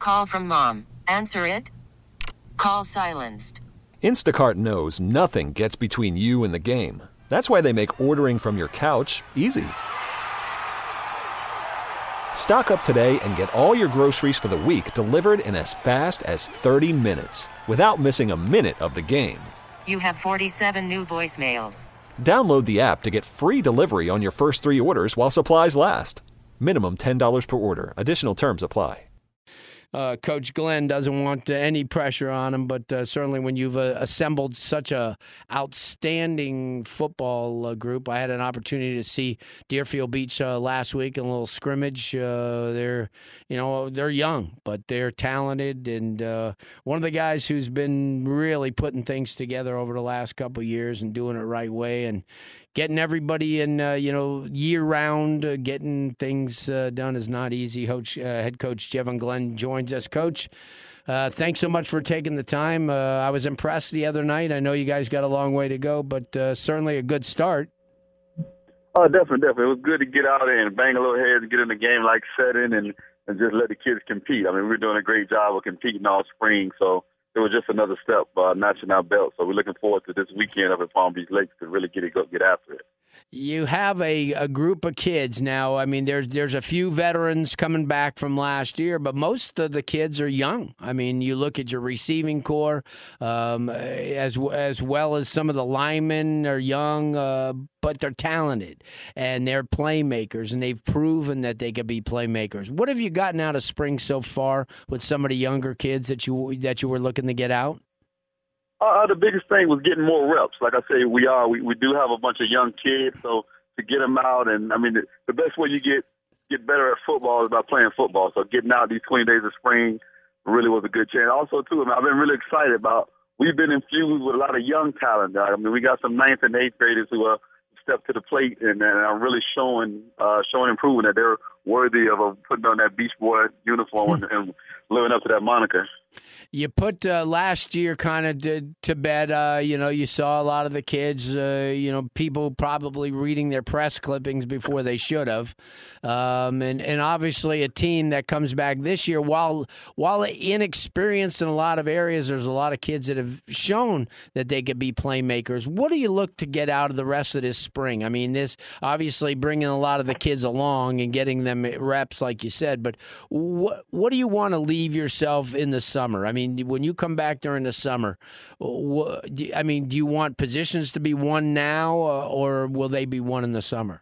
Call from mom. Answer it. Call silenced. Instacart knows nothing gets between you and the game. That's why they make ordering from your couch easy. Stock up today and get all your groceries for the week delivered in as fast as 30 minutes without missing a minute of the game. You have 47 new voicemails. Download the app to get free delivery on your first 3 orders while supplies last. Minimum $10 per order. Additional terms apply. Coach Glenn doesn't want any pressure on him, but certainly when you've assembled such a outstanding football group, I had an opportunity to see Deerfield Beach last week in a little scrimmage. They're young, but they're talented, and one of the guys who's been really putting things together over the last couple of years and doing it the right way and getting everybody in, year-round, getting things done is not easy. Head coach Jevon Glenn joins us. Coach, thanks so much for taking the time. I was impressed the other night. I know you guys got a long way to go, but certainly a good start. Oh, definitely. It was good to get out there and bang a little head and get in the game-like setting and just let the kids compete. I mean, we're doing a great job of competing all spring, so it was just another step notching our belt. So we're looking forward to this weekend up at Palm Beach Lakes to really get after it. You have a group of kids now. I mean, there's a few veterans coming back from last year, but most of the kids are young. I mean, you look at your receiving core, as well as some of the linemen are young, but they're talented and they're playmakers, and they've proven that they can be playmakers. What have you gotten out of spring so far with some of the younger kids that you were looking to get out? The biggest thing was getting more reps. Like I say, we do have a bunch of young kids, so to get them out, and I mean, the best way you get better at football is by playing football. So getting out these 20 days of spring really was a good chance. Also, too, I've been really excited about. We've been infused with a lot of young talent. I mean, we got some 9th and 8th graders who are step to the plate and are really showing and proving that they're worthy of putting on that Beach Boy uniform and living up to that moniker. You put last year kind of to bed. You saw a lot of the kids, people probably reading their press clippings before they should have. And obviously a team that comes back this year, while inexperienced in a lot of areas, there's a lot of kids that have shown that they could be playmakers. What do you look to get out of the rest of this spring? I mean, this obviously bringing a lot of the kids along and getting them reps, like you said, but what do you want to leave yourself in the summer? I mean, when you come back during the summer, do you want positions to be won now, or will they be won in the summer?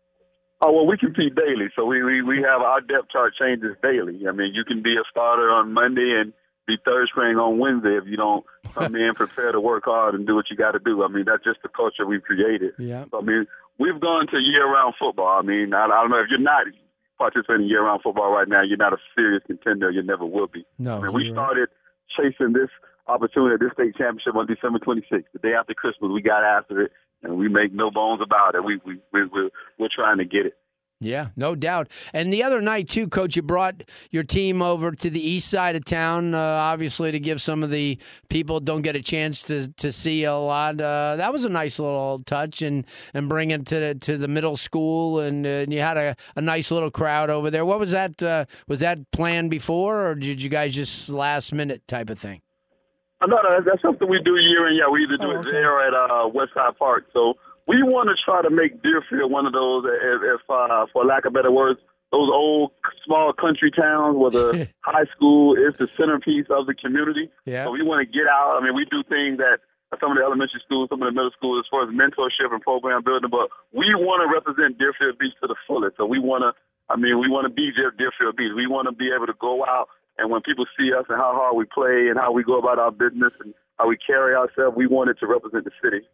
Oh, well, we compete daily, so we have our depth chart changes daily. I mean, you can be a starter on Monday and be third string on Wednesday if you don't come in, prepare to work hard and do what you got to do. I mean, that's just the culture we've created. Yeah. So, I mean, we've gone to year-round football. I mean, I don't know if you're not participating in year-round football right now, you're not a serious contender. You never will be. No, I mean, we started chasing this opportunity at this state championship on December 26th. The day after Christmas, we got after it, and we make no bones about it. We're trying to get it. Yeah, no doubt. And the other night, too, Coach, you brought your team over to the east side of town, obviously to give some of the people don't get a chance to see a lot. That was a nice little touch, and bring it to the middle school, and you had a nice little crowd over there. What was that? Was that planned before, or did you guys just last-minute type of thing? No, that's something we do year in, yeah. We either do it there or at Westside Park. So we want to try to make Deerfield one of those, if for lack of better words, those old small country towns where the high school is the centerpiece of the community. Yeah. So we want to get out. I mean, we do things that some of the elementary schools, some of the middle schools, as far as mentorship and program building, but we want to represent Deerfield Beach to the fullest. So we want to be Deerfield Beach. We want to be able to go out, and when people see us and how hard we play and how we go about our business and how we carry ourselves, we want it to represent the city.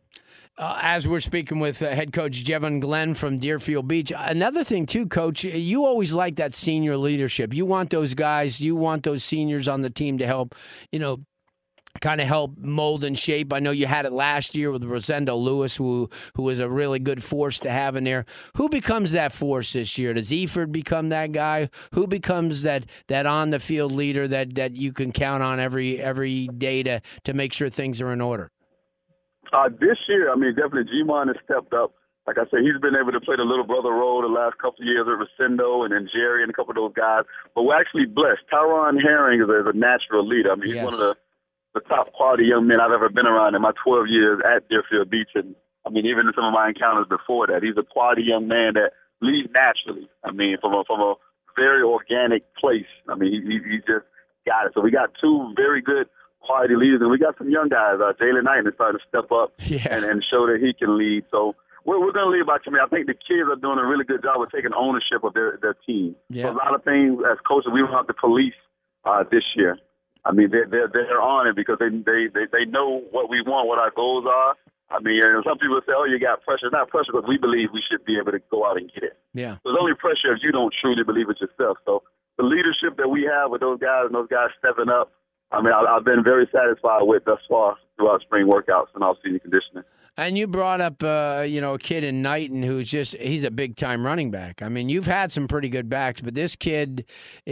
As we're speaking with head coach Jevon Glenn from Deerfield Beach, another thing too, Coach, you always like that senior leadership. You want those guys, you want those seniors on the team to help, kind of help mold and shape. I know you had it last year with Rosendo Lewis, who was a really good force to have in there. Who becomes that force this year? Does Eford become that guy? Who becomes that on the field leader that you can count on every day to make sure things are in order? This year, I mean, definitely G-Mon has stepped up. like I said, he's been able to play the little brother role the last couple of years with Rosendo and then Jerry and a couple of those guys. But we're actually blessed. Tyron Herring is a natural leader. I mean, he's one of the top quality young men I've ever been around in my 12 years at Deerfield Beach. And, I mean, even in some of my encounters before that, he's a quality young man that leads naturally. I mean, from a very organic place. I mean, he just got it. So we got two very good quality leaders, and we got some young guys. Jalen Knight is starting to step up and show that he can lead. So we're going to lead by committee. I think the kids are doing a really good job of taking ownership of their team. Yeah. So a lot of things as coaches we don't have to police this year. I mean, they're on it because they know what we want, what our goals are. I mean, and some people say, "Oh, you got pressure." It's not pressure because we believe we should be able to go out and get it. Yeah. There's only pressure if you don't truly believe it yourself. So the leadership that we have with those guys and those guys stepping up, I mean, I've been very satisfied with thus far throughout spring workouts and off-season conditioning. And you brought up, a kid in Knighton he's a big-time running back. I mean, you've had some pretty good backs, but this kid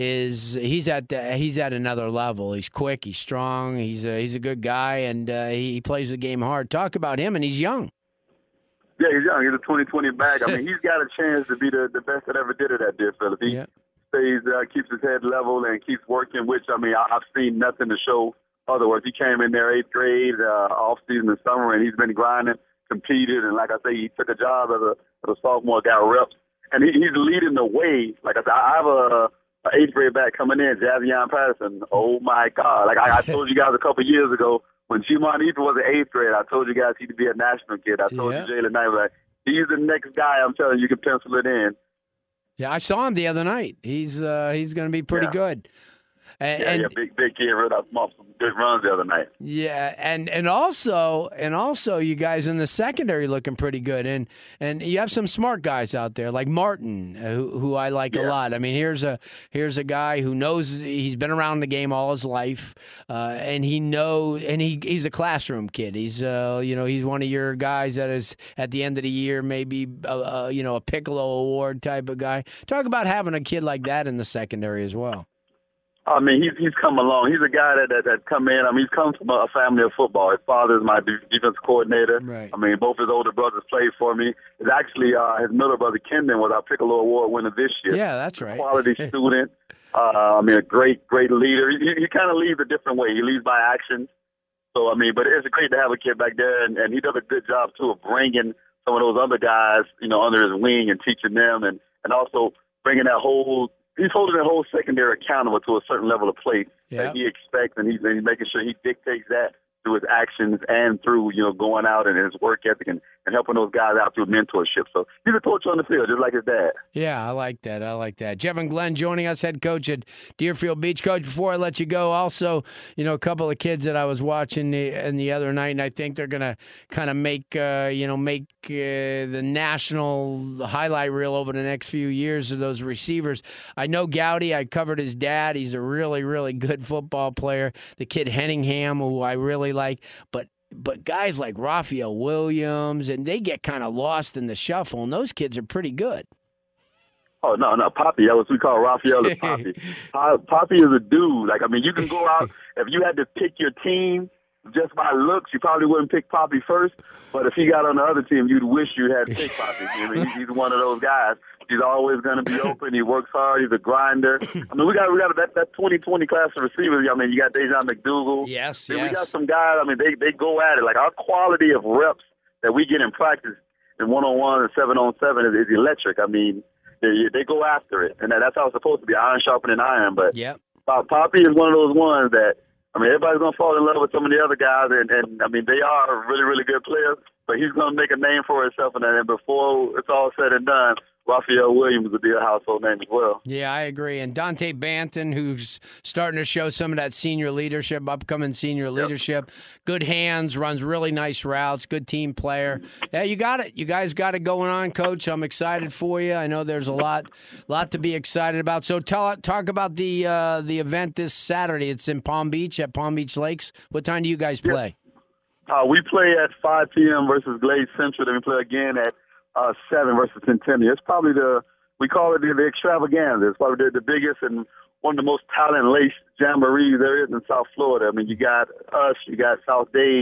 he's at another level. He's quick, he's strong, he's a good guy, and he plays the game hard. Talk about him, and he's young. Yeah, he's young. He's a 2020 back. I mean, he's got a chance to be the best that ever did it at Deerfield. If he stays, keeps his head level and keeps working, which, I mean, I've seen nothing to show otherwise. He came in there 8th grade, off-season and summer, and he's been grinding, competed, and like I say, he took a job as a sophomore, got reps, and he's leading the way. Like I said, I have a 8th grade back coming in, Javion Patterson. Oh, my God. Like I told you guys a couple years ago, when Jimon Ethan was in 8th grade, I told you guys he'd be a national kid. I told you Jalen Knight, like, he's the next guy I'm telling you can pencil it in. Yeah, I saw him the other night. He's going to be pretty good. And big kid, read up some good runs the other night. Yeah, and also you guys in the secondary looking pretty good, and you have some smart guys out there like Martin, who I like a lot. I mean, here's a guy who knows he's been around the game all his life, and he's a classroom kid. He's he's one of your guys that is at the end of the year maybe a Piccolo Award type of guy. Talk about having a kid like that in the secondary as well. I mean, he's come along. He's a guy that come in. I mean, he's come from a family of football. His father is my defense coordinator. Right. I mean, both his older brothers played for me. It's actually his middle brother, Kendon, was our Piccolo Award winner this year. Yeah, that's right. Quality student. I mean, a great leader. He kind of leads a different way. He leads by action. So, I mean, but it's great to have a kid back there, and he does a good job, too, of bringing some of those other guys, under his wing and teaching them, and also bringing that whole – he's holding the whole secondary accountable to a certain level of play that he expects, and he's making sure he dictates that through his actions and through, going out and his work ethic and helping those guys out through mentorship. So he's a coach on the field, just like his dad. Yeah, I like that. Jevin Glenn joining us, head coach at Deerfield Beach. Coach, before I let you go, also, a couple of kids that I was watching the other night, and I think they're going to kind of make the national highlight reel over the next few years of those receivers. I know Gowdy. I covered his dad. He's a really, really good football player. The kid Henningham, who I really like, but guys like Raphael Williams, and they get kind of lost in the shuffle, and those kids are pretty good. Oh, no, Poppy. That was what we call Raphael is Poppy. Poppy is a dude. Like, I mean, you can go out, if you had to pick your team just by looks, you probably wouldn't pick Poppy first, but if he got on the other team, you'd wish you had picked Poppy. I mean, he's one of those guys. He's always going to be open. He works hard. He's a grinder. I mean, we got that 2020 class of receivers. I mean, you got Dejan McDougal. Yes. We got some guys. I mean, they go at it. Like, our quality of reps that we get in practice in 1-on-1 and 7-on-7 is electric. I mean, they go after it, and that's how it's supposed to be, iron sharpening iron. But Poppy is one of those ones that, I mean, everybody's going to fall in love with some of the other guys, and I mean, they are really, really good players, but he's going to make a name for himself, and before it's all said and done, Raphael Williams would be a household name as well. Yeah, I agree. And Dante Banton, who's starting to show some of that senior leadership, upcoming senior leadership. Good hands, runs really nice routes, good team player. Yeah, you got it. You guys got it going on, Coach. I'm excited for you. I know there's a lot to be excited about. So talk about the event this Saturday. It's in Palm Beach at Palm Beach Lakes. What time do you guys play? We play at 5 p.m. versus Glade Central. Then we play again at 7 versus Centennial. It's probably we call it the extravaganza. It's probably the biggest and one of the most talent-laced jamborees there is in South Florida. I mean, you got us, you got South Dade,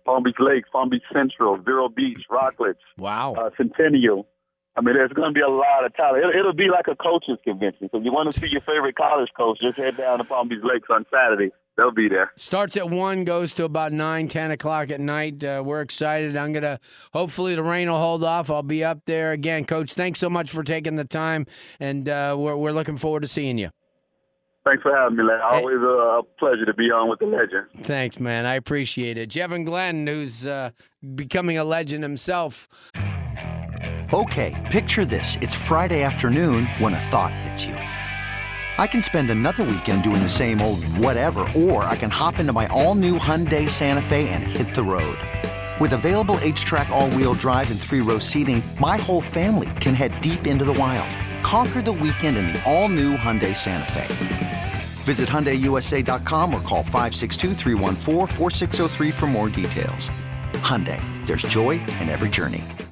Palm Beach Lake, Palm Beach Central, Vero Beach, Rocklets, Wow. Centennial. I mean, there's going to be a lot of talent. It'll be like a coaches convention. So if you want to see your favorite college coach, just head down to Palm Beach Lakes on Saturday. They'll be there. Starts at 1, goes to about 9, 10 o'clock at night. We're excited. I'm going to, hopefully the rain will hold off. I'll be up there. Again, Coach, thanks so much for taking the time, and we're looking forward to seeing you. Thanks for having me, Len. Always a pleasure to be on with the legend. Thanks, man. I appreciate it. Jevin Glenn, who's becoming a legend himself. Okay, picture this. It's Friday afternoon when a thought hits you. I can spend another weekend doing the same old whatever, or I can hop into my all-new Hyundai Santa Fe and hit the road. With available H-Track all-wheel drive and 3-row seating, my whole family can head deep into the wild. Conquer the weekend in the all-new Hyundai Santa Fe. Visit HyundaiUSA.com or call 562-314-4603 for more details. Hyundai, there's joy in every journey.